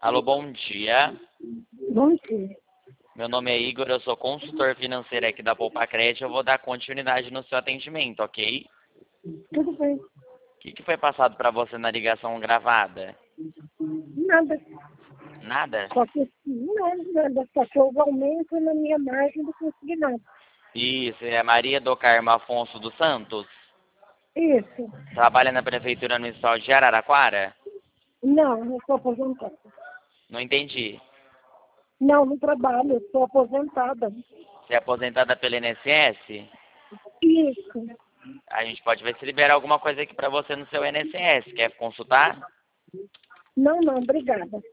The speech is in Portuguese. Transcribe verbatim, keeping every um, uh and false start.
Alô, bom dia. Bom dia. Meu nome é Igor, eu sou consultor financeiro aqui da Poupa Crédito. Eu vou dar continuidade no seu atendimento, ok? Tudo bem. O que, que foi passado para você na ligação gravada? Nada. Nada? Só que não, nada. Só que houve aumento na minha margem do consignado. Isso, é Maria do Carmo Afonso dos Santos? Isso. Trabalha na Prefeitura Municipal de Araraquara? Não, eu sou aposentada. Não entendi. Não, não trabalho, eu sou aposentada. Você é aposentada pelo I N S S? Isso. A gente pode ver se libera alguma coisa aqui para você no seu I N S S. Quer consultar? Não, não, obrigada.